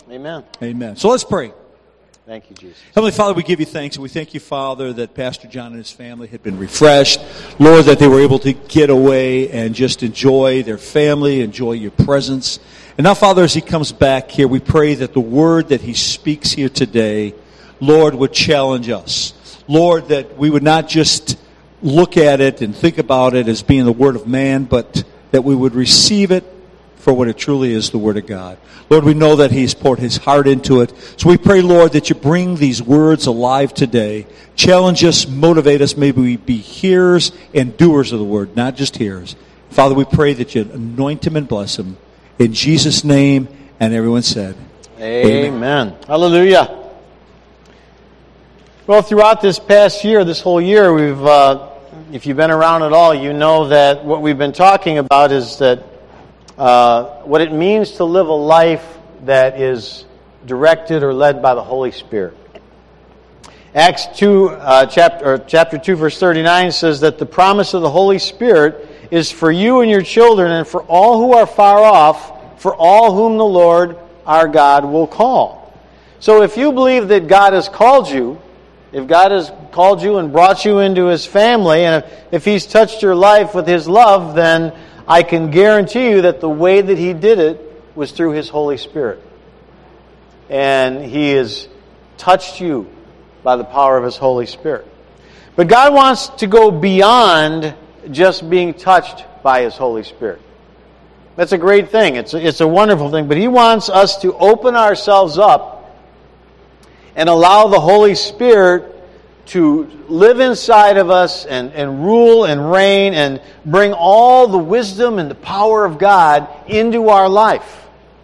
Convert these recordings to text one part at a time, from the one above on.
Amen. Amen. So let's pray. Thank you, Jesus. Heavenly Father, we give you thanks, and we thank you, Father, that Pastor John and his family had been refreshed. Lord, that they were able to get away and just enjoy their family, enjoy your presence. And now, Father, as he comes back here, we pray that the word that he speaks here today, Lord, would challenge us. Lord, that we would not just look at it and think about it as being the word of man, but that we would receive it for what it truly is, the word of God. Lord, we know that he's poured his heart into it. So we pray, Lord, that you bring these words alive today. Challenge us, motivate us. Maybe we be hearers and doers of the word, not just hearers. Father, we pray that you anoint him and bless him. In Jesus' name, and everyone said, Amen. Hallelujah. Well, throughout this past year, this whole year, if you've been around at all, you know that what we've been talking about is that what it means to live a life that is directed or led by the Holy Spirit. Acts 2, chapter 2, verse 39 says that the promise of the Holy Spirit is for you and your children and for all who are far off, for all whom the Lord our God will call. So if you believe that God has called you, if God has called you and brought you into His family, and if He's touched your life with His love, then I can guarantee you that the way that He did it was through His Holy Spirit. And He has touched you by the power of His Holy Spirit. But God wants to go beyond just being touched by His Holy Spirit. That's a great thing. It's a wonderful thing. But He wants us to open ourselves up and allow the Holy Spirit to live inside of us and rule and reign and bring all the wisdom and the power of God into our life.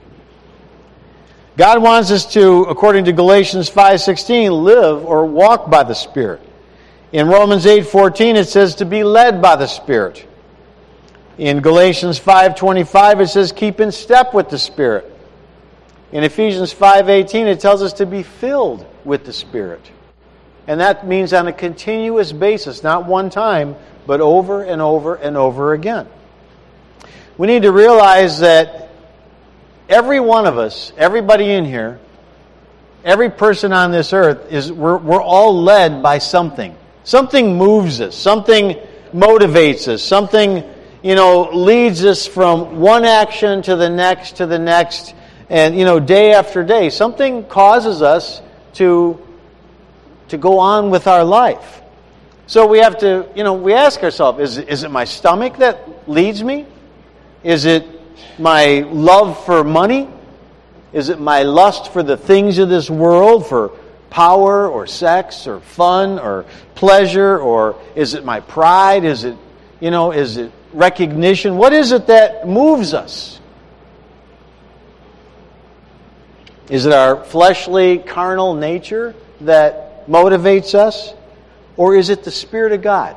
God wants us to, according to Galatians 5:16, live or walk by the Spirit. In Romans 8:14 it says to be led by the Spirit. In Galatians 5:25 it says keep in step with the Spirit. In Ephesians 5:18 it tells us to be filled with the Spirit. And that means on a continuous basis, not one time, but over and over and over again. We need to realize that every one of us, everybody in here, every person on this earth, we're all led by something. Something moves us. Something motivates us. Something, leads us from one action to the next, and, day after day. Something causes us to go on with our life. So we have to, we ask ourselves, is it my stomach that leads me? Is it my love for money? Is it my lust for the things of this world, for power or sex or fun or pleasure? Or is it my pride? Is it recognition? What is it that moves us? Is it our fleshly, carnal nature that motivates us? Or is it the Spirit of God?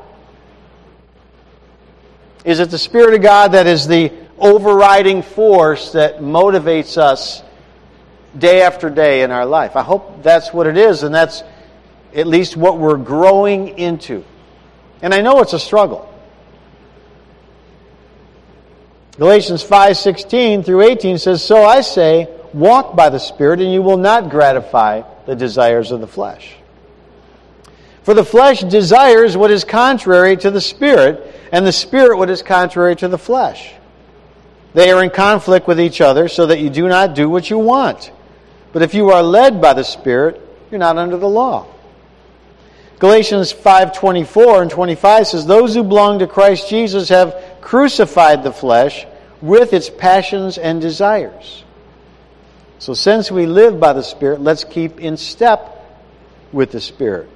Is it the Spirit of God that is the overriding force that motivates us day after day in our life? I hope that's what it is, and that's at least what we're growing into. And I know it's a struggle. Galatians 5:16 through 18 says, "So I say, walk by the Spirit, and you will not gratify the desires of the flesh. For the flesh desires what is contrary to the Spirit, and the Spirit what is contrary to the flesh. They are in conflict with each other, so that you do not do what you want. But if you are led by the Spirit, you're not under the law." Galatians 5:24 and 25 says, "Those who belong to Christ Jesus have crucified the flesh with its passions and desires." So since we live by the Spirit, let's keep in step with the Spirit.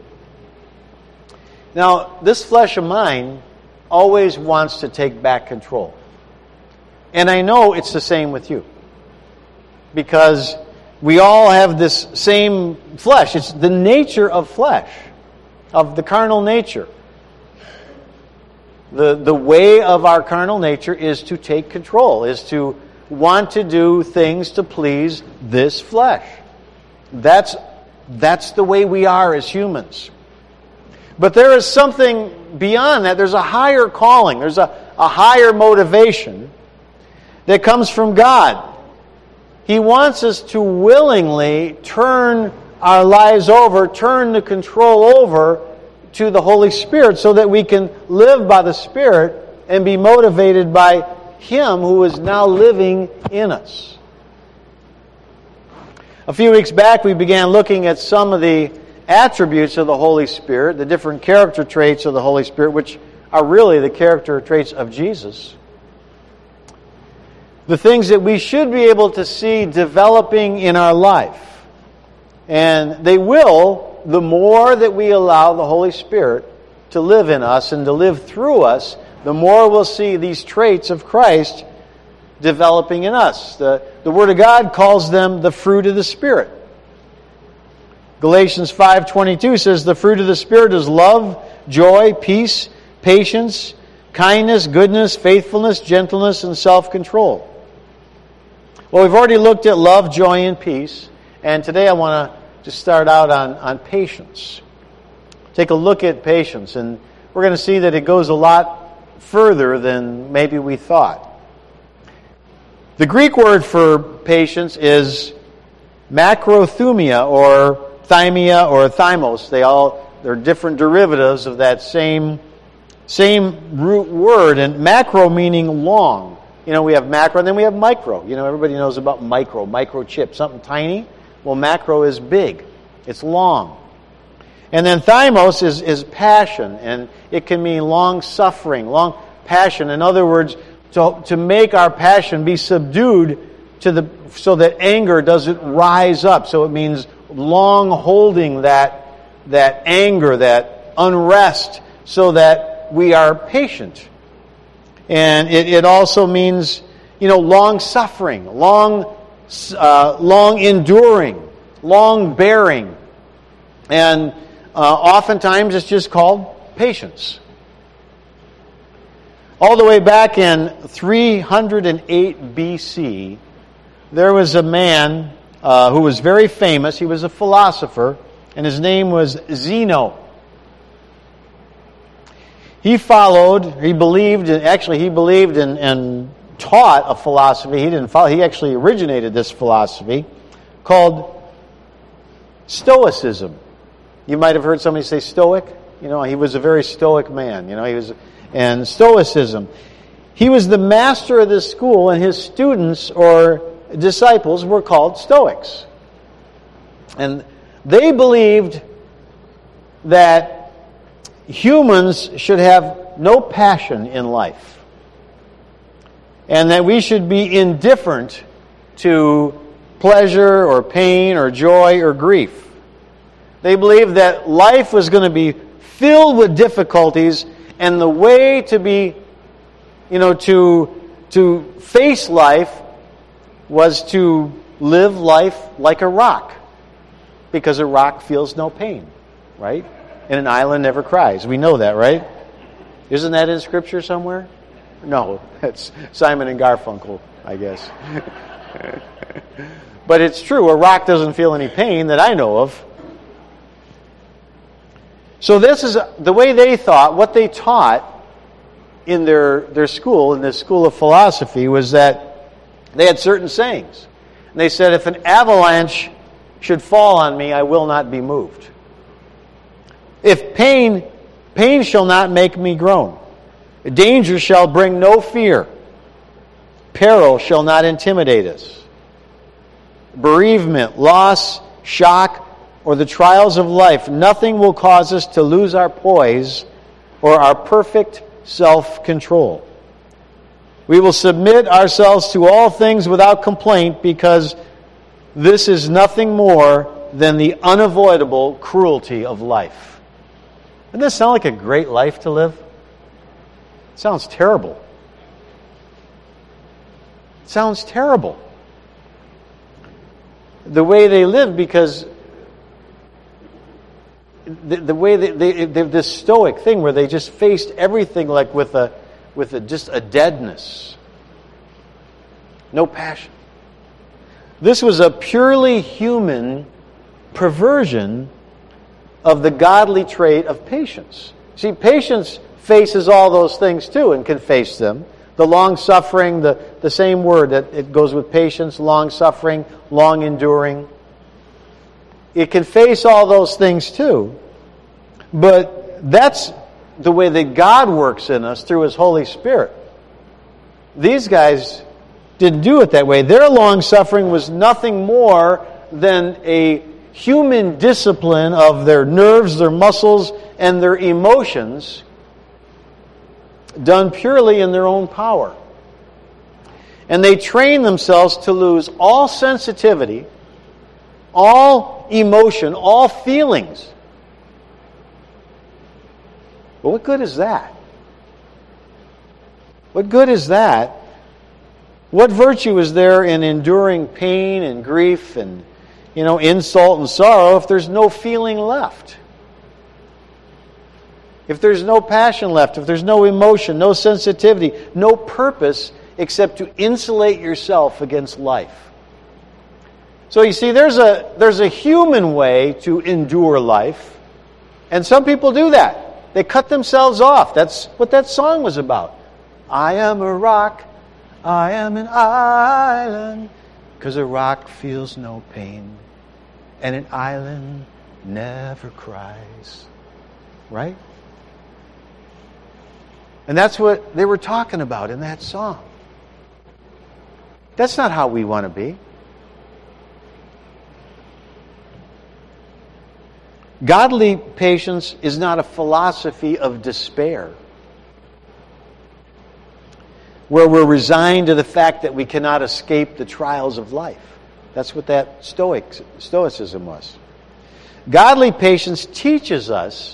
Now, this flesh of mine always wants to take back control. And I know it's the same with you. Because we all have this same flesh. It's the nature of flesh, of the carnal nature. The way of our carnal nature is to take control, is to want to do things to please this flesh. That's the way we are as humans. But there is something beyond that. There's a higher calling. There's a higher motivation that comes from God. He wants us to willingly turn our lives over, turn the control over to the Holy Spirit so that we can live by the Spirit and be motivated by Him who is now living in us. A few weeks back, we began looking at some of the attributes of the Holy Spirit, the different character traits of the Holy Spirit, which are really the character traits of Jesus. The things that we should be able to see developing in our life. And they will, the more that we allow the Holy Spirit to live in us and to live through us, the more we'll see these traits of Christ developing in us. The Word of God calls them the fruit of the Spirit. Galatians 5:22 says, the fruit of the Spirit is love, joy, peace, patience, kindness, goodness, faithfulness, gentleness, and self-control. Well, we've already looked at love, joy, and peace. And today I want to just start out on patience. Take a look at patience. And we're going to see that it goes a lot further than maybe we thought. The Greek word for patience is macrothumia or thymia or thymos. They're different derivatives of that same root word. And macro meaning long. You know, we have macro and then we have micro. You know, everybody knows about microchip, something tiny. Well, macro is big. It's long. And then thymos is passion, and it can mean long suffering, long passion. In other words, to make our passion be subdued so that anger doesn't rise up. So it means long holding that anger, that unrest, so that we are patient. And it also means, long suffering, long enduring, long bearing. And oftentimes it's just called patience. All the way back in 308 BC, there was a man who was very famous. He was a philosopher, and his name was Zeno. He believed and taught a philosophy. He actually originated this philosophy called Stoicism. You might have heard somebody say Stoic. He was a very Stoic man. And Stoicism. He was the master of this school, and his students or disciples were called Stoics. And they believed that humans should have no passion in life, and that we should be indifferent to pleasure or pain or joy or grief. They believed that life was going to be filled with difficulties, and the way to be, to face life was to live life like a rock, because a rock feels no pain, right? And an island never cries. We know that, right? Isn't that in Scripture somewhere? No, it's Simon and Garfunkel, I guess. But it's true. A rock doesn't feel any pain that I know of. So this is the way they thought. What they taught in their school, in this school of philosophy, was that they had certain sayings. And they said, if an avalanche should fall on me, I will not be moved. If pain shall not make me groan. Danger shall bring no fear. Peril shall not intimidate us. Bereavement, loss, shock, or the trials of life, nothing will cause us to lose our poise or our perfect self-control. We will submit ourselves to all things without complaint, because this is nothing more than the unavoidable cruelty of life. Doesn't this sound like a great life to live? It sounds terrible. It sounds terrible. The way they live, because the way they this stoic thing where they just faced everything like with just a deadness. No passion. This was a purely human perversion of the godly trait of patience. See, patience faces all those things too and can face them. The long-suffering, the same word, that it goes with patience, long-suffering, long-enduring. It can face all those things too. But that's the way that God works in us through His Holy Spirit. These guys didn't do it that way. Their long-suffering was nothing more than a human discipline of their nerves, their muscles, and their emotions done purely in their own power. And they train themselves to lose all sensitivity, all emotion, all feelings. But what good is that? What good is that? What virtue is there in enduring pain and grief and, insult and sorrow if there's no feeling left? If there's no passion left, if there's no emotion, no sensitivity, no purpose except to insulate yourself against life. So you see, there's a human way to endure life, and some people do that. They cut themselves off. That's what that song was about. I am a rock, I am an island, because a rock feels no pain, and an island never cries. Right? And that's what they were talking about in that song. That's not how we want to be. Godly patience is not a philosophy of despair, where we're resigned to the fact that we cannot escape the trials of life. That's what that Stoicism was. Godly patience teaches us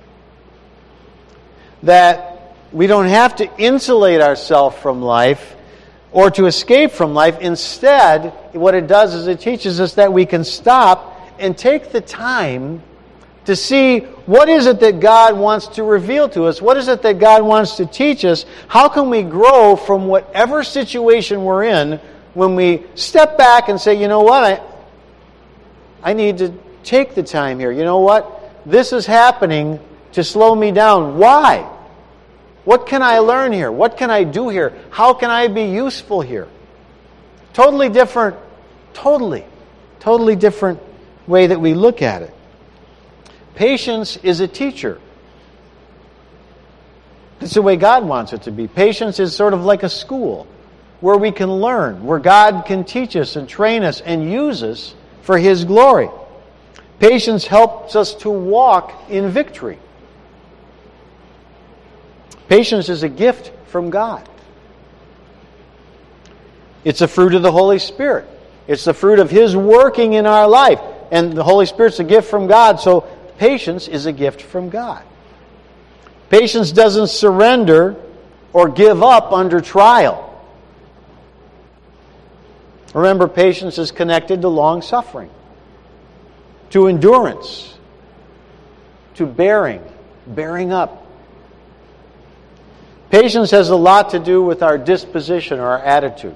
that we don't have to insulate ourselves from life or to escape from life. Instead, what it does is it teaches us that we can stop and take the time to see what is it that God wants to reveal to us. What is it that God wants to teach us? How can we grow from whatever situation we're in when we step back and say, you know what, I need to take the time here. You know what? This is happening to slow me down. Why? What can I learn here? What can I do here? How can I be useful here? Totally different way that we look at it. Patience is a teacher. That's the way God wants it to be. Patience is sort of like a school where we can learn, where God can teach us and train us and use us for His glory. Patience helps us to walk in victory. Patience is a gift from God. It's a fruit of the Holy Spirit. It's the fruit of His working in our life. And the Holy Spirit's a gift from God, so patience is a gift from God. Patience doesn't surrender or give up under trial. Remember, patience is connected to long-suffering, to endurance, to bearing up. Patience has a lot to do with our disposition or our attitude.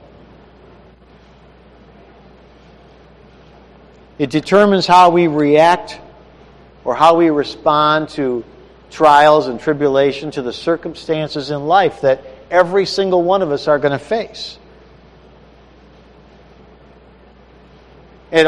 It determines how we react or how we respond to trials and tribulation, to the circumstances in life that every single one of us are going to face. It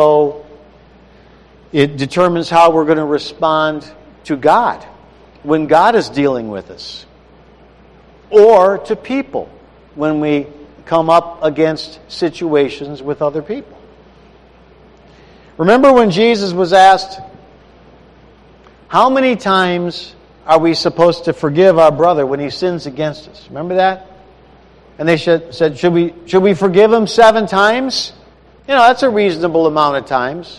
determines how we're going to respond to God when God is dealing with us, or to people when we come up against situations with other people. Remember when Jesus was asked, how many times are we supposed to forgive our brother when he sins against us? Remember that? And they said, should we forgive him 7 times? That's a reasonable amount of times.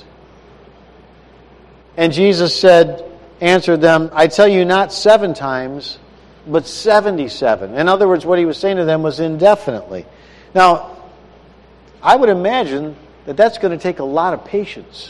And Jesus answered them, I tell you, not 7 times, but 77. In other words, what He was saying to them was indefinitely. Now, I would imagine that that's going to take a lot of patience.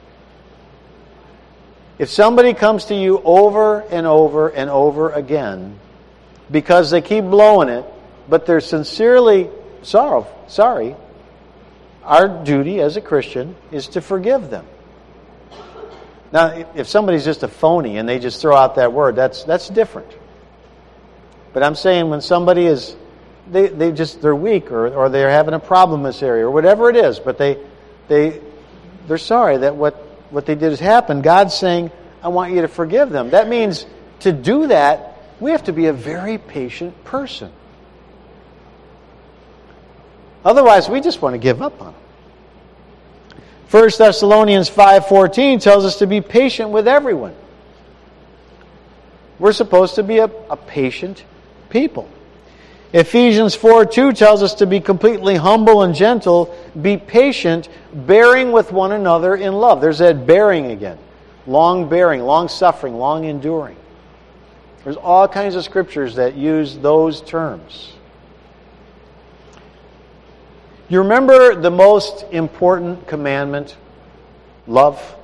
If somebody comes to you over and over and over again because they keep blowing it, but they're sincerely sorry, our duty as a Christian is to forgive them. Now, if somebody's just a phony and they just throw out that word, that's different. But I'm saying when somebody is they're weak or they're having a problem in this area or whatever it is, but they're sorry that what they did has happened. God's saying, I want you to forgive them. That means to do that, we have to be a very patient person. Otherwise, we just want to give up on them. 1 Thessalonians 5:14 tells us to be patient with everyone. We're supposed to be a patient people. Ephesians 4:2 tells us to be completely humble and gentle, be patient, bearing with one another in love. There's that bearing again. Long bearing, long suffering, long enduring. There's all kinds of scriptures that use those terms. You remember the most important commandment? Love.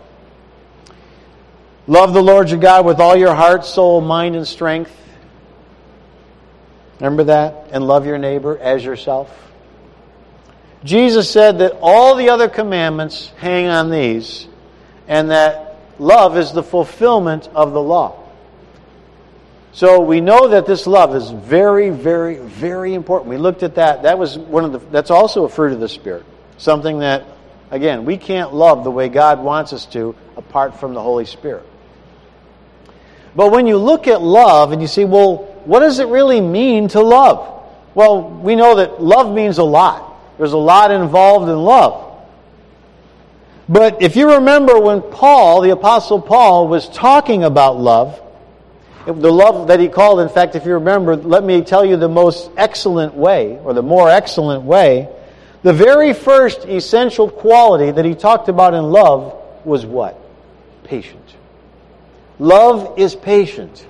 Love the Lord your God with all your heart, soul, mind, and strength. Remember that? And love your neighbor as yourself. Jesus said that all the other commandments hang on these, and that love is the fulfillment of the law. So we know that this love is very, very, very important. We looked at that. That's also a fruit of the Spirit. Something that, again, we can't love the way God wants us to apart from the Holy Spirit. But when you look at love and you say, well, what does it really mean to love? Well, we know that love means a lot. There's a lot involved in love. But if you remember when Paul, the Apostle Paul, was talking about love, the love that he called, in fact, if you remember, let me tell you the most excellent way, or the more excellent way, the very first essential quality that he talked about in love was what? Patient. Love is patient.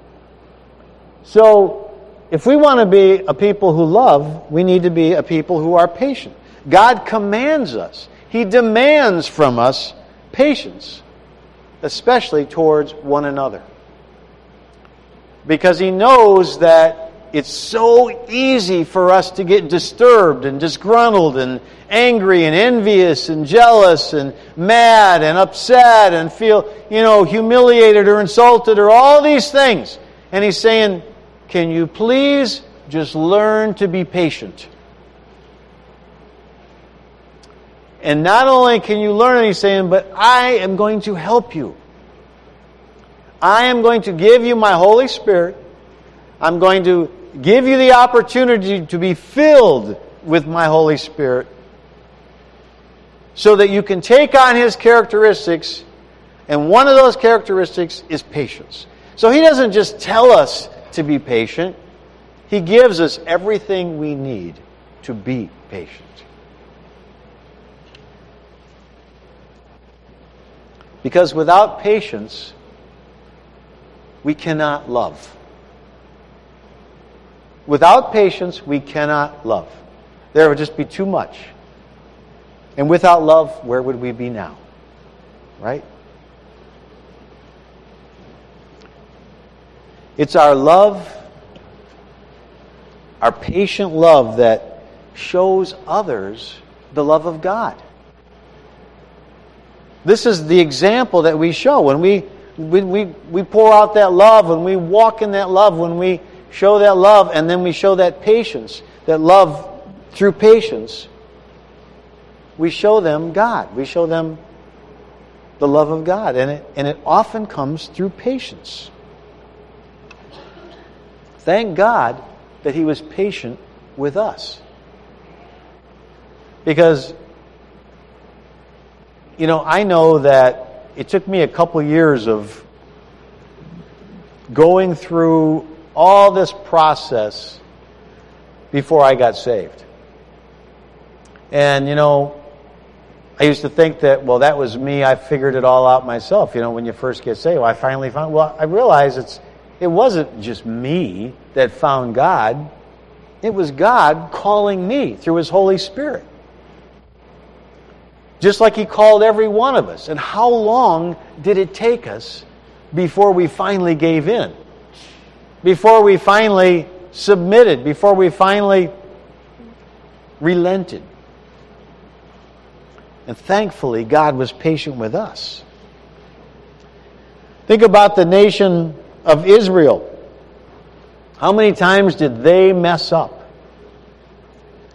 So, if we want to be a people who love, we need to be a people who are patient. God commands us. He demands from us patience, especially towards one another. Because He knows that it's so easy for us to get disturbed and disgruntled and angry and envious and jealous and mad and upset and feel, humiliated or insulted or all these things. And He's saying, can you please just learn to be patient? And not only can you learn, He's saying, but I am going to help you. I am going to give you my Holy Spirit. I'm going to give you the opportunity to be filled with my Holy Spirit so that you can take on His characteristics, and one of those characteristics is patience. So He doesn't just tell us to be patient. He gives us everything we need to be patient. Because without patience, we cannot love. Without patience, we cannot love. There would just be too much. And without love, where would we be now? Right? It's our love, our patient love, that shows others the love of God. This is the example that we show. When we pour out that love, when we walk in that love, when we show that love, and then we show that patience, that love through patience, we show them God. We show them the love of God. And it often comes through patience. Thank God that He was patient with us. Because, I know that it took me a couple years of going through all this process before I got saved. And, I used to think that, that was me. I figured it all out myself. When you first get saved, I finally found... Well, I realized it wasn't just me that found God. It was God calling me through His Holy Spirit. Just like He called every one of us. And how long did it take us before we finally gave in? Before we finally submitted? Before we finally relented? And thankfully, God was patient with us. Think about the nation of Israel. How many times did they mess up?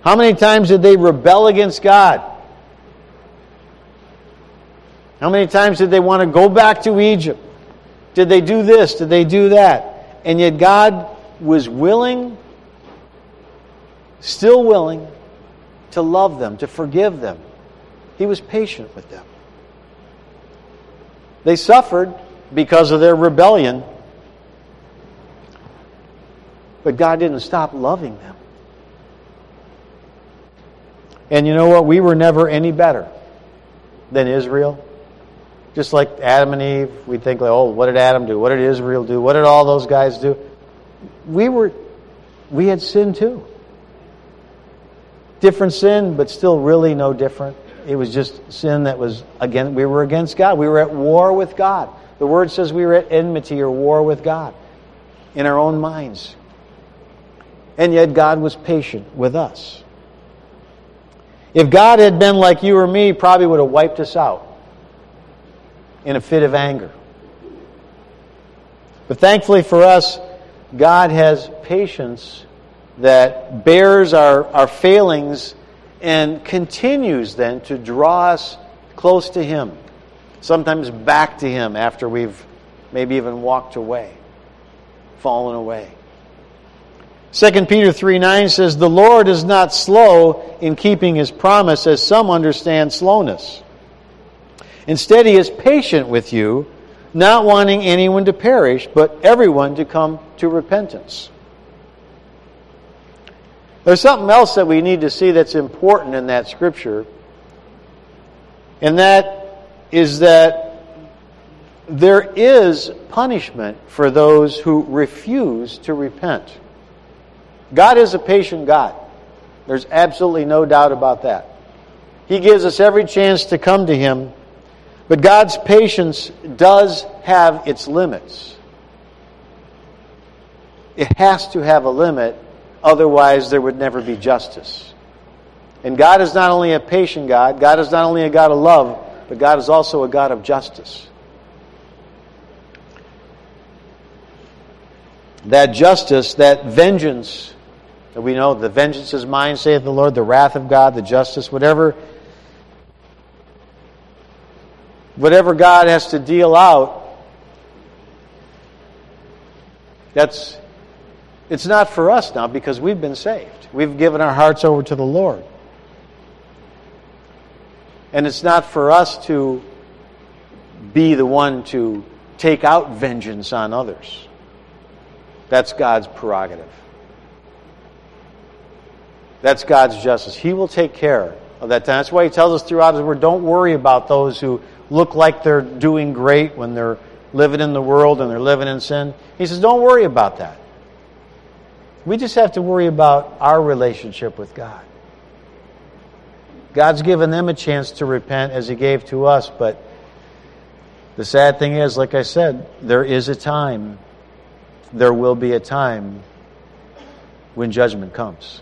How many times did they rebel against God? How many times did they want to go back to Egypt? Did they do this? Did they do that? And yet God was willing, still willing, to love them, to forgive them. He was patient with them. They suffered because of their rebellion, but God didn't stop loving them. And you know what? We were never any better than Israel. Just like Adam and Eve, we think, like, oh, what did Adam do? What did Israel do? What did all those guys do? We had sin too. Different sin, but still really no different. It was just sin that was, again, we were against God. We were at war with God. The Word says we were at enmity or war with God in our own minds. And yet God was patient with us. If God had been like you or me, He probably would have wiped us out in a fit of anger. But thankfully for us, God has patience that bears our failings and continues then to draw us close to Him. Sometimes back to Him after we've maybe even walked away, fallen away. 2 Peter 3:9 says, "The Lord is not slow in keeping His promise, as some understand slowness. Instead, He is patient with you, not wanting anyone to perish, but everyone to come to repentance." There's something else that we need to see that's important in that scripture, and that is that there is punishment for those who refuse to repent. God is a patient God. There's absolutely no doubt about that. He gives us every chance to come to Him, but God's patience does have its limits. It has to have a limit, otherwise there would never be justice. And God is not only a patient God, God is not only a God of love, but God is also a God of justice. That justice, that vengeance, that we know, the vengeance is mine, saith the Lord, the wrath of God, the justice, whatever God has to deal out, it's not for us now because we've been saved. We've given our hearts over to the Lord. And it's not for us to be the one to take out vengeance on others. That's God's prerogative. That's God's justice. He will take care of that time. That's why He tells us throughout His Word, don't worry about those who look like they're doing great when they're living in the world and they're living in sin. He says, don't worry about that. We just have to worry about our relationship with God. God's given them a chance to repent as He gave to us, but the sad thing is, like I said, there is a time, there will be a time when judgment comes.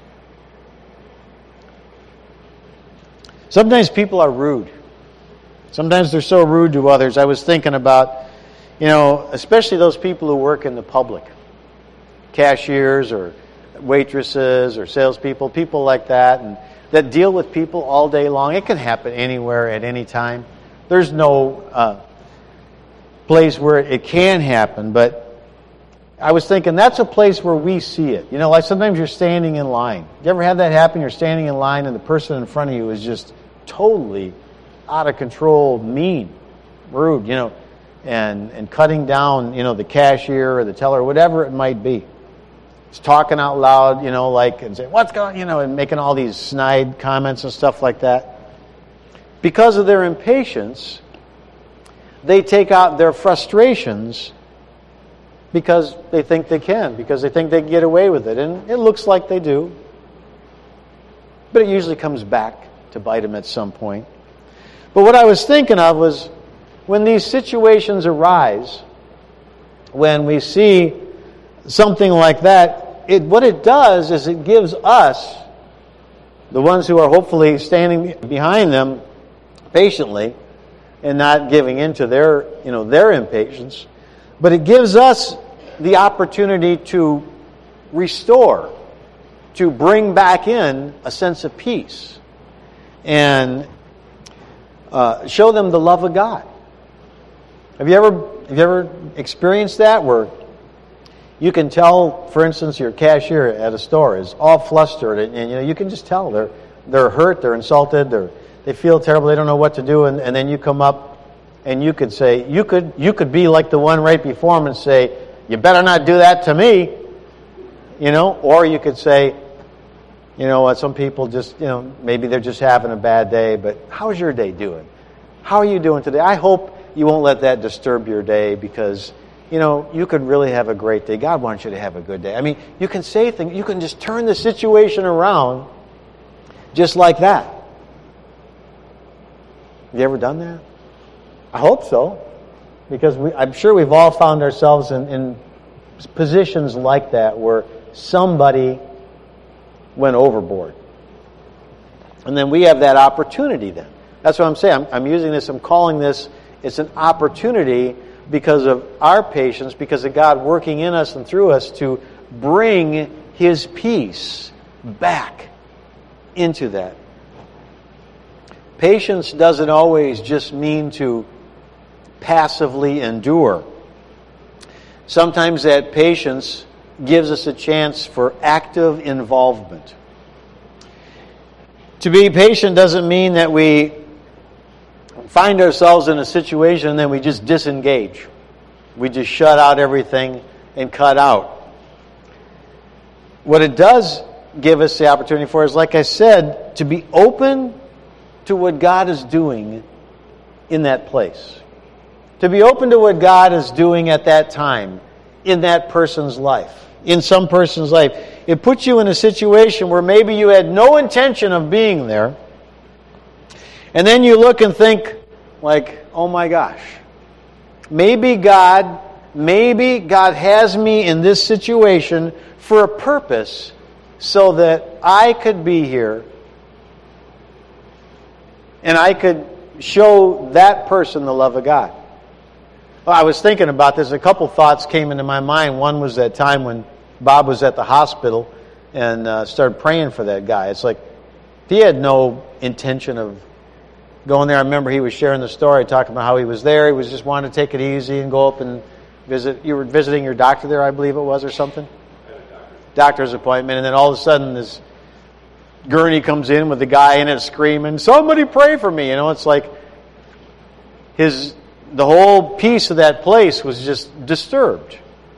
Sometimes people are rude. Sometimes they're so rude to others. I was thinking about, especially those people who work in the public. Cashiers or waitresses or salespeople, people like that, and that deal with people all day long. It can happen anywhere at any time. There's no place where it can happen, but I was thinking that's a place where we see it. Like sometimes you're standing in line. You ever had that happen? You're standing in line and the person in front of you is just totally out of control, mean, rude, and cutting down, the cashier or the teller, whatever it might be. It's talking out loud, and saying, what's going on, and making all these snide comments and stuff like that. Because of their impatience, they take out their frustrations because they think they can, because they think they can get away with it. And it looks like they do. But it usually comes back to bite them at some point. But what I was thinking of was when these situations arise, when we see something like that, what it does is it gives us, the ones who are hopefully standing behind them patiently and not giving in to their impatience, but it gives us the opportunity to restore to bring back in a sense of peace and show them the love of God. Have you ever experienced that, where you can tell, for instance, your cashier at a store is all flustered, and you can just tell they're hurt, they're insulted, they feel terrible, they don't know what to do, and then you come up and you could say, you could be like the one right before them and say, "You better not do that to me," or you could say, "You know what? Some people just, maybe they're just having a bad day, but how's your day doing? How are you doing today? I hope you won't let that disturb your day, because you could really have a great day. God wants you to have a good day." I mean, you can say things, you can just turn the situation around just like that. Have you ever done that? I hope so, because I'm sure we've all found ourselves in positions like that where somebody went overboard. And then we have that opportunity then. That's what I'm saying. I'm using this, I'm calling this, it's an opportunity because of our patience, because of God working in us and through us to bring His peace back into that. Patience doesn't always just mean to passively endure. Sometimes that patience gives us a chance for active involvement. To be patient doesn't mean that we find ourselves in a situation and then we just disengage. We just shut out everything and cut out. What it does give us the opportunity for is, like I said, to be open to what God is doing in that place. To be open to what God is doing at that time in that person's life, in some person's life. It puts you in a situation where maybe you had no intention of being there, and then you look and think, like, oh my gosh, maybe God has me in this situation for a purpose so that I could be here and I could show that person the love of God. Well, I was thinking about this. A couple thoughts came into my mind. One was that time when Bob was at the hospital and started praying for that guy. It's like he had no intention of going there. I remember he was sharing the story, talking about how he was there. He was just wanting to take it easy and go up and visit. You were visiting your doctor there, I believe it was, or something? Doctor's appointment. And then all of a sudden this gurney comes in with the guy in it screaming, "Somebody pray for me." It's like the whole piece of that place was just disturbed.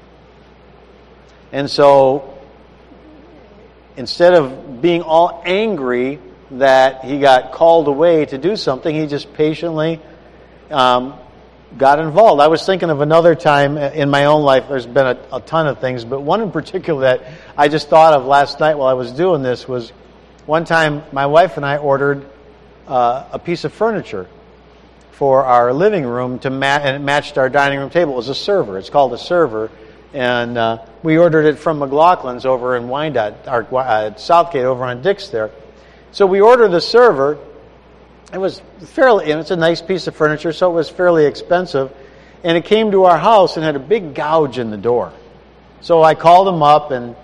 And so instead of being all angry that he got called away to do something, he just patiently got involved. I was thinking of another time in my own life. There's been a ton of things, but one in particular that I just thought of last night while I was doing this was one time my wife and I ordered a piece of furniture for our living room and it matched our dining room table. It was a server. It's called a server. And we ordered it from McLaughlin's over in Wyandotte, Southgate over on Dix there. So we ordered the server. It was it's a nice piece of furniture, so it was fairly expensive. And it came to our house and had a big gouge in the door. So I called them up and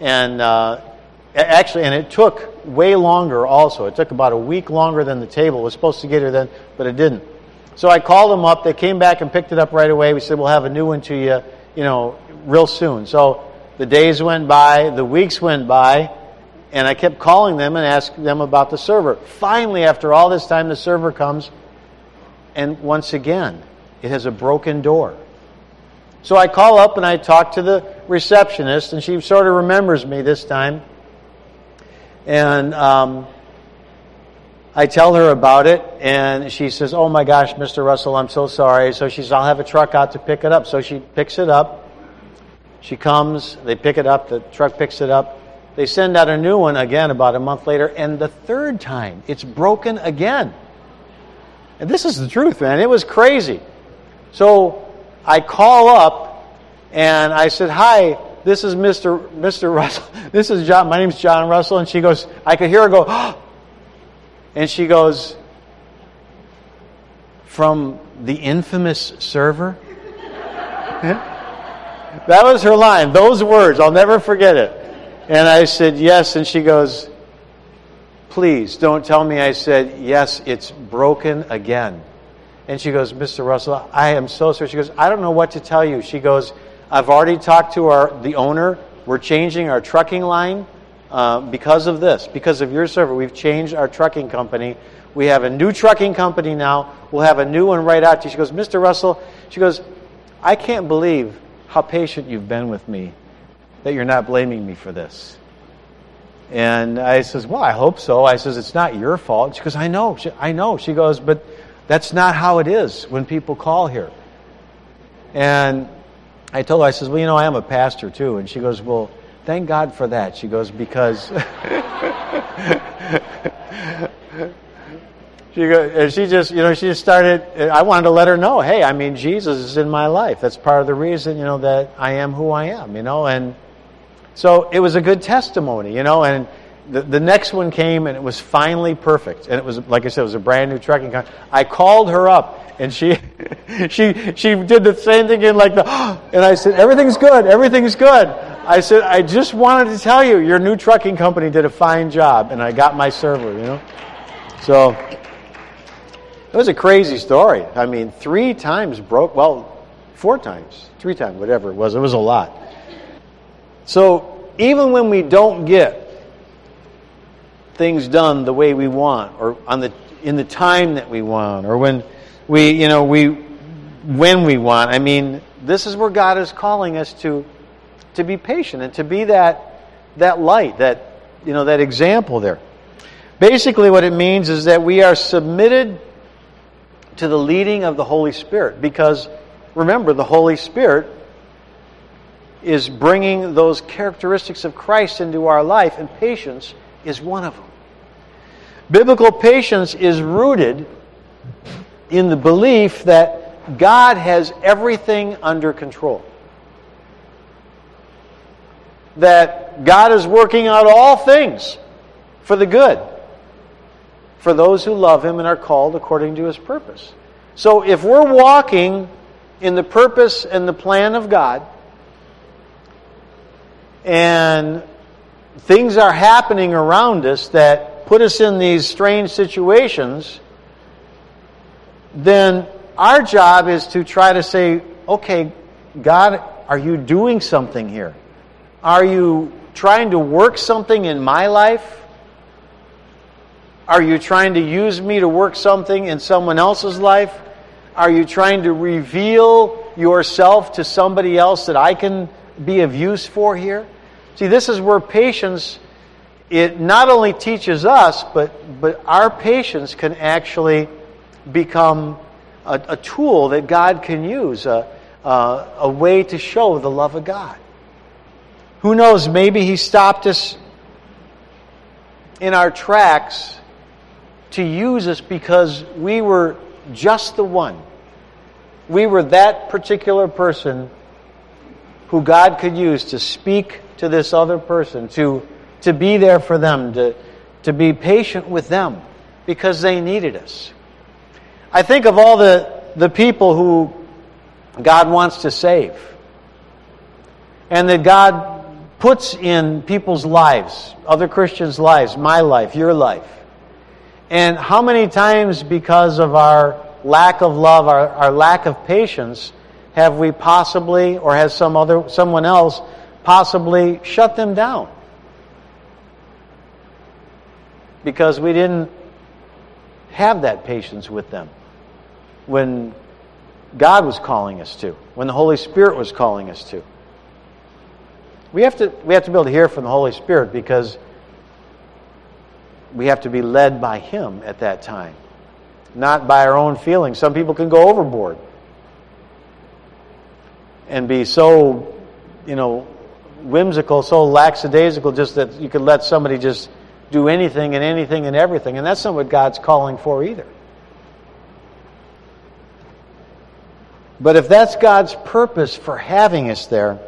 it took way longer also. It took about a week longer than the table. It was supposed to get here then, but it didn't. So I called them up. They came back and picked it up right away. We said, "We'll have a new one to you, real soon." So the days went by, the weeks went by, and I kept calling them and asking them about the server. Finally, after all this time, the server comes, and once again, it has a broken door. So I call up and I talk to the receptionist, and she sort of remembers me this time. And I tell her about it, and she says, "Oh my gosh, Mr. Russell, I'm so sorry." So she says, "I'll have a truck out to pick it up." So she picks it up. She comes, they pick it up, the truck picks it up. They send out a new one again about a month later, and the third time, it's broken again. And this is the truth, man. It was crazy. So I call up, and I said, "Hi, this is Mr. Russell. This is John. My name's John Russell." And she goes, I could hear her go, "Oh!" And she goes, "From the infamous server?" That was her line. Those words, I'll never forget it. And I said, yes. And she goes, please don't tell me. I said, yes, it's broken again. And she goes, Mr. Russell, I am so sorry. She goes, I don't know what to tell you. She goes, I've already talked to the owner. We're changing our trucking line because of this, because of your server. We've changed our trucking company. We have a new trucking company now. We'll have a new one right out to you. She goes, Mr. Russell, she goes, I can't believe how patient you've been with me, that you're not blaming me for this. And I says, well, I hope so. I says, it's not your fault. She goes, I know. I know. She goes, but that's not how it is when people call here. And I told her, I says, well, I am a pastor too. And she goes, well, thank God for that. She goes, because she just started, I wanted to let her know, hey, Jesus is in my life. That's part of the reason, that I am who I am, and so it was a good testimony, and the next one came and it was finally perfect. And it was, like I said, it was a brand new trucking company. I called her up and she did the same thing and and I said, everything's good. I said, I just wanted to tell you, your new trucking company did a fine job, and I got my server, So it was a crazy story. 3 times broke, 4 times, 3 times, whatever it was a lot. So even when we don't get things done the way we want, or in the time that we want, or when we want, this is where God is calling us to be patient and to be that light, that example there. Basically what it means is that we are submitted to the leading of the Holy Spirit, because remember, the Holy Spirit is bringing those characteristics of Christ into our life, and patience is one of them. Biblical patience is rooted in the belief that God has everything under control. That God is working out all things for the good, for those who love Him and are called according to His purpose. So if we're walking in the purpose and the plan of God, and things are happening around us that put us in these strange situations, then our job is to try to say, okay, God, are you doing something here? Are you trying to work something in my life? Are you trying to use me to work something in someone else's life? Are you trying to reveal yourself to somebody else that I can be of use for here? See, this is where patience, it not only teaches us, but our patience can actually become a tool that God can use, a way to show the love of God. Who knows, maybe He stopped us in our tracks to use us because we were just the one. We were that particular person who God could use to speak to this other person, to be there for them, to be patient with them because they needed us. I think of all the people who God wants to save, and that God puts in people's lives, other Christians' lives, my life, your life. And how many times, because of our lack of love, our lack of patience, have we possibly, or has someone else possibly shut them down? Because we didn't have that patience with them when God was calling us to, when the Holy Spirit was calling us to. We have to be able to hear from the Holy Spirit, because we have to be led by Him at that time, not by our own feelings. Some people can go overboard and be so, whimsical, so lackadaisical, just that you could let somebody just do anything and everything. And that's not what God's calling for either. But if that's God's purpose for having us there,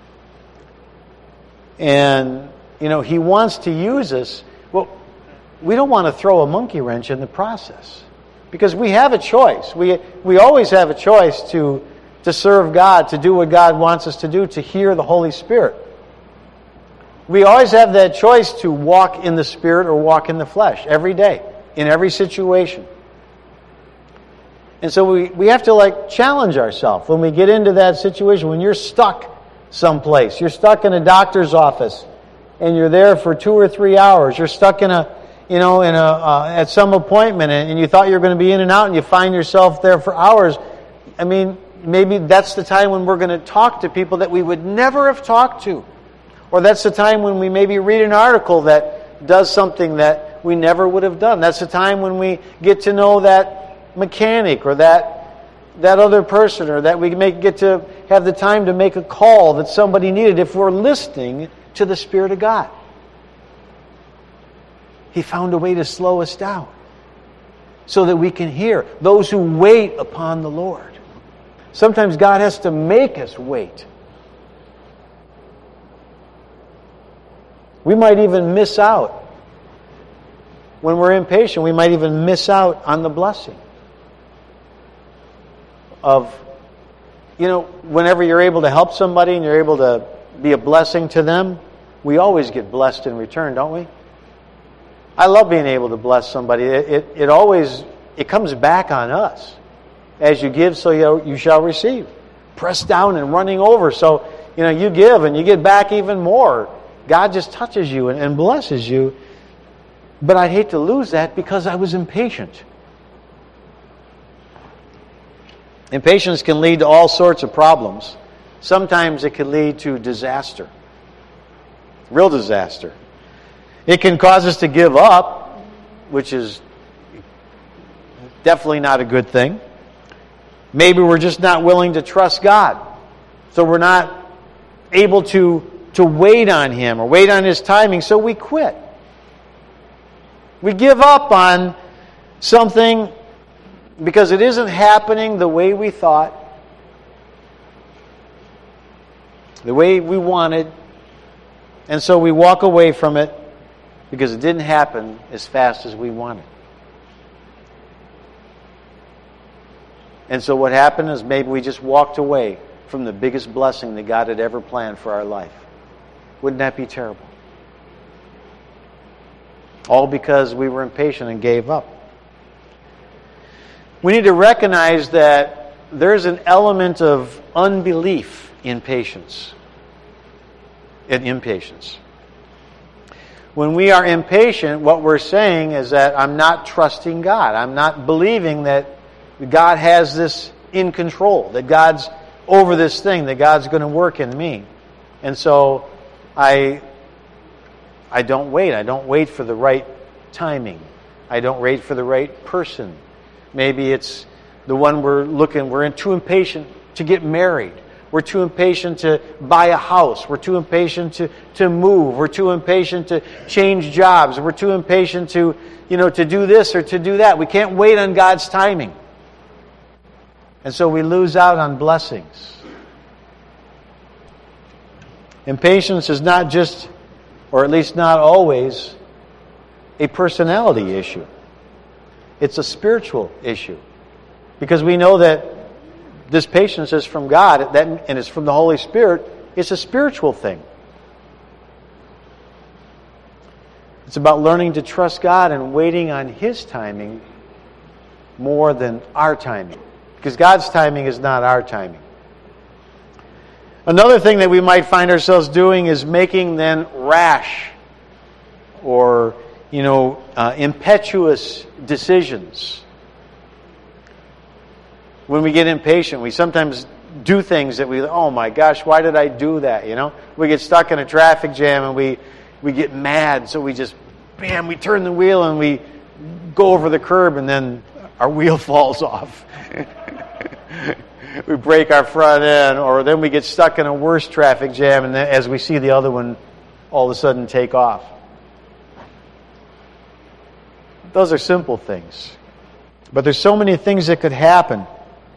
and, He wants to use us, well, we don't want to throw a monkey wrench in the process. Because we have a choice. We always have a choice to serve God, to do what God wants us to do, to hear the Holy Spirit. We always have that choice to walk in the Spirit or walk in the flesh every day, in every situation. And so we have to challenge ourselves when we get into that situation. When you're stuck someplace, you're stuck in a doctor's office, and you're there for 2 or 3 hours. You're stuck at some appointment, and you thought you were going to be in and out, and you find yourself there for hours. I mean, maybe that's the time when we're going to talk to people that we would never have talked to. Or that's the time when we maybe read an article that does something that we never would have done. That's the time when we get to know that mechanic or that other person, or that we get to have the time to make a call that somebody needed if we're listening to the Spirit of God. He found a way to slow us down so that we can hear. Those who wait upon the Lord. Sometimes God has to make us wait. We might even miss out. When we're impatient, we might even miss out on the blessing of, whenever you're able to help somebody and you're able to be a blessing to them, we always get blessed in return, don't we? I love being able to bless somebody. It comes back on us. As you give, so you shall receive. Pressed down and running over. So, you give and you get back even more. God just touches you and blesses you. But I'd hate to lose that because I was impatient. Impatience can lead to all sorts of problems. Sometimes it can lead to disaster. Real disaster. It can cause us to give up, which is definitely not a good thing. Maybe we're just not willing to trust God. So we're not able to wait on Him or wait on His timing, so we quit. We give up on something because it isn't happening the way we thought, the way we wanted, and so we walk away from it because it didn't happen as fast as we wanted. And so what happened is maybe we just walked away from the biggest blessing that God had ever planned for our life. Wouldn't that be terrible? All because we were impatient and gave up. We need to recognize that there's an element of unbelief in patience, in impatience. When we are impatient, what we're saying is that I'm not trusting God. I'm not believing that God has this in control, that God's over this thing, that God's going to work in me. And so I don't wait. I don't wait for the right timing. I don't wait for the right person. Maybe it's the one we're too impatient to get married. We're too impatient to buy a house. We're too impatient to move. We're too impatient to change jobs. We're too impatient to do this or to do that. We can't wait on God's timing. And so we lose out on blessings. Impatience is not just, or at least not always, a personality issue. It's a spiritual issue. Because we know that this patience is from God and it's from the Holy Spirit. It's a spiritual thing. It's about learning to trust God and waiting on His timing more than our timing. Because God's timing is not our timing. Another thing that we might find ourselves doing is making then rash or, impetuous decisions. When we get impatient, we sometimes do things that oh my gosh, why did I do that? We get stuck in a traffic jam and we get mad, so we just, we turn the wheel and we go over the curb and then our wheel falls off. We break our front end, or then we get stuck in a worse traffic jam, and then as we see the other one all of a sudden take off. Those are simple things. But there's so many things that could happen.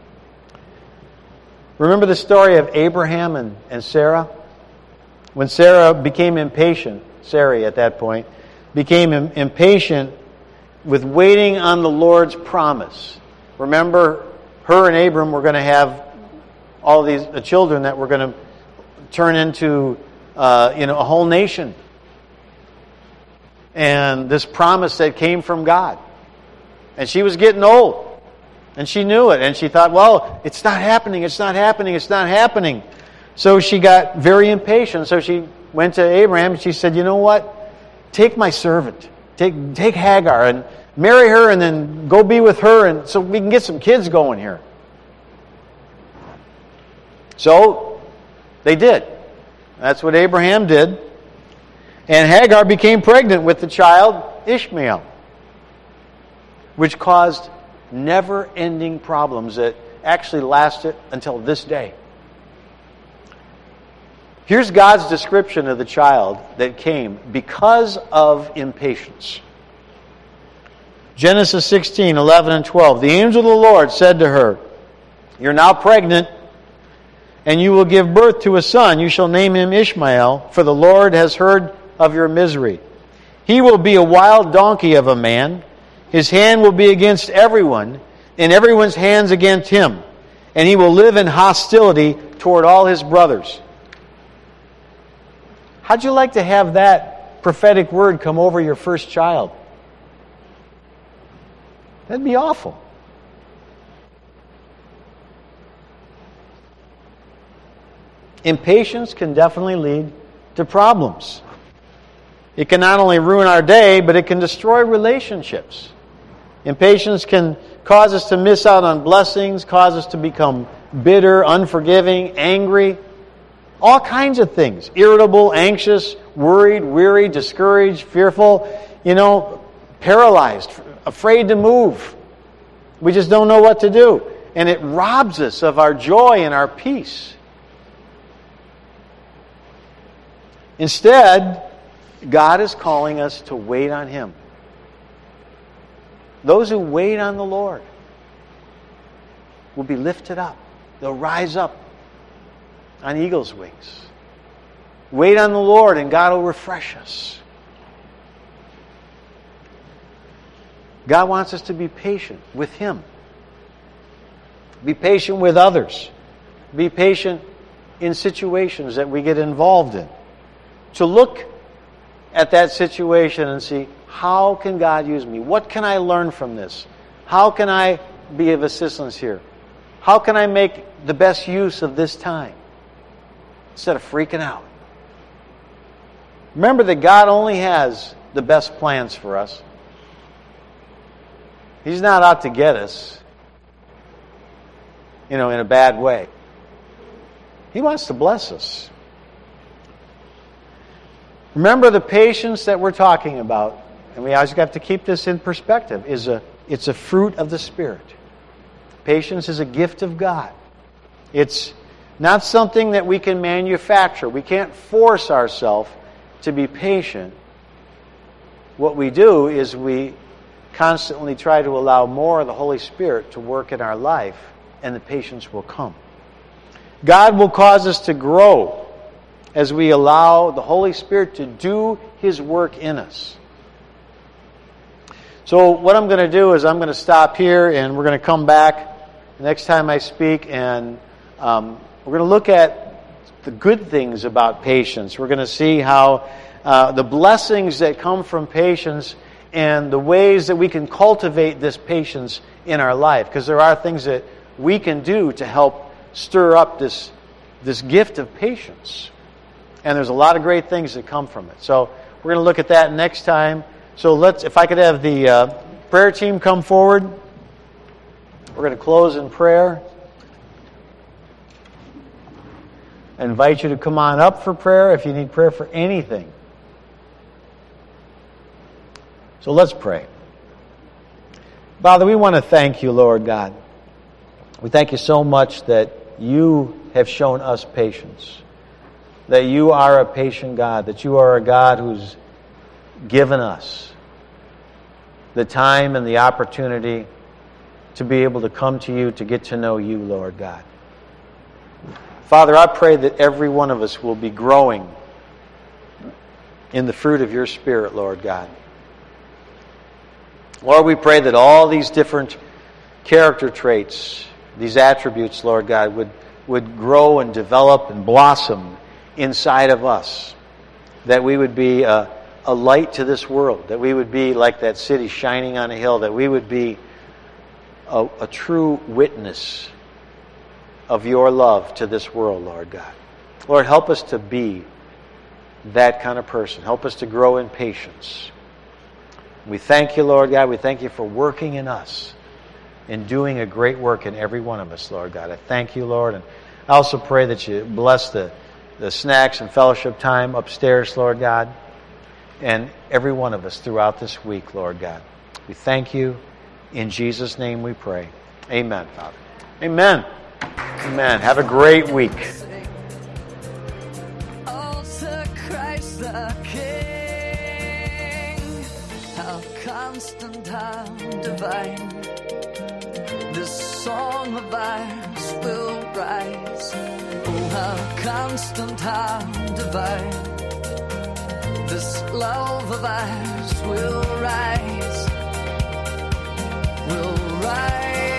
Remember the story of Abraham and Sarah? When Sarah became impatient, Sarai at that point, became impatient with waiting on the Lord's promise. Remember, her and Abram were going to have all the children that were going to turn into a whole nation. And this promise that came from God. And she was getting old. And she knew it. And she thought, well, it's not happening, it's not happening, it's not happening. So she got very impatient. So she went to Abraham and she said, you know what? Take my servant. Take Hagar and marry her and then go be with her and so we can get some kids going here. So they did. That's what Abraham did. And Hagar became pregnant with the child Ishmael, which caused never-ending problems that actually lasted until this day. Here's God's description of the child that came because of impatience. Genesis 16, 11 and 12. The angel of the Lord said to her, you're now pregnant, and you will give birth to a son. You shall name him Ishmael, for the Lord has heard of your misery. He will be a wild donkey of a man. His hand will be against everyone, and everyone's hands against him. And he will live in hostility toward all his brothers. How'd you like to have that prophetic word come over your first child? That'd be awful. Impatience can definitely lead to problems. It can not only ruin our day, but it can destroy relationships. Impatience can cause us to miss out on blessings, cause us to become bitter, unforgiving, angry, all kinds of things. Irritable, anxious, worried, weary, discouraged, fearful, paralyzed, afraid to move. We just don't know what to do. And it robs us of our joy and our peace. Instead, God is calling us to wait on Him. Those who wait on the Lord will be lifted up. They'll rise up on eagle's wings. Wait on the Lord and God will refresh us. God wants us to be patient with Him. Be patient with others. Be patient in situations that we get involved in. To look at that situation and see, how can God use me? What can I learn from this? How can I be of assistance here? How can I make the best use of this time? Instead of freaking out. Remember that God only has the best plans for us. He's not out to get us, in a bad way. He wants to bless us. Remember the patience that we're talking about, and we always have to keep this in perspective, it's a fruit of the Spirit. Patience is a gift of God. It's not something that we can manufacture. We can't force ourselves to be patient. What we do is we constantly try to allow more of the Holy Spirit to work in our life, and the patience will come. God will cause us to grow as we allow the Holy Spirit to do His work in us. So what I'm going to do is I'm going to stop here, and we're going to come back next time I speak, and we're going to look at the good things about patience. We're going to see how the blessings that come from patience and the ways that we can cultivate this patience in our life. Because there are things that we can do to help stir up this gift of patience. And there's a lot of great things that come from it. So we're going to look at that next time. So if I could have the prayer team come forward. We're going to close in prayer. I invite you to come on up for prayer if you need prayer for anything. So let's pray. Father, we want to thank you, Lord God. We thank you so much that you have shown us patience. That you are a patient God. That you are a God who's given us the time and the opportunity to be able to come to you, to get to know you, Lord God. Father, I pray that every one of us will be growing in the fruit of your Spirit, Lord God. Lord, we pray that all these different character traits, these attributes, Lord God, would grow and develop and blossom inside of us, that we would be a light to this world, that we would be like that city shining on a hill, that we would be a true witness of your love to this world, Lord God. Lord, help us to be that kind of person. Help us to grow in patience. We thank you, Lord God. We thank you for working in us and doing a great work in every one of us, Lord God. I thank you, Lord. And I also pray that you bless the snacks and fellowship time upstairs, Lord God, and every one of us throughout this week, Lord God. We thank you. In Jesus' name we pray. Amen, Father. Amen. Amen. Have a great week. All to Christ the King. How constant, how divine. This song of ours will rise. Oh, how constant, how divine. This love of ours will rise. Will rise.